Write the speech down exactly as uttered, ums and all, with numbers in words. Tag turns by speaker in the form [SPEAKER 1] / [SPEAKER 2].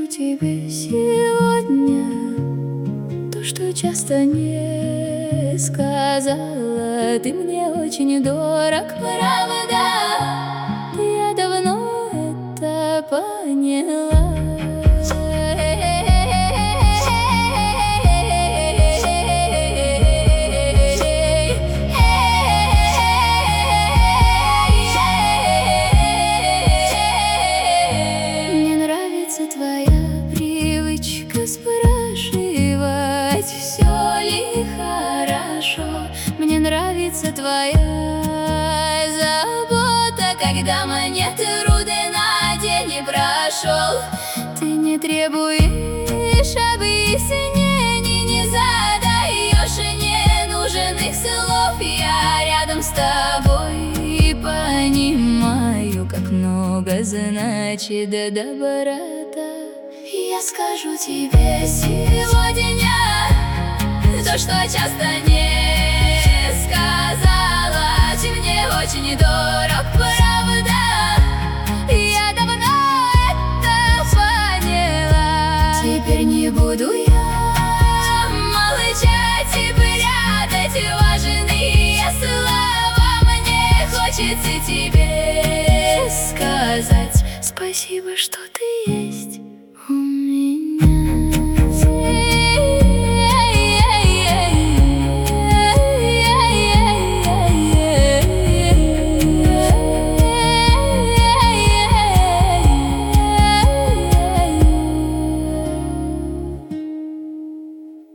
[SPEAKER 1] тебе сегодня то, что часто не сказала. Ты мне очень дорог, правда. Я давно это поняла. Твоя привычка спрашивать, все ли хорошо. Мне нравится твоя забота, когда монеты руды на день не прошел. Ты не требуешь объяснений, не задаешь ненужных слов. Я рядом с тобой и понимаю, как много значит доброта. Я скажу тебе сегодня то, что часто не сказала. Ты мне очень дорог, правда. Я давно это поняла. Теперь не буду я молчать и прятать важные слова. Мне хочется тебе сказать спасибо, что ты есть.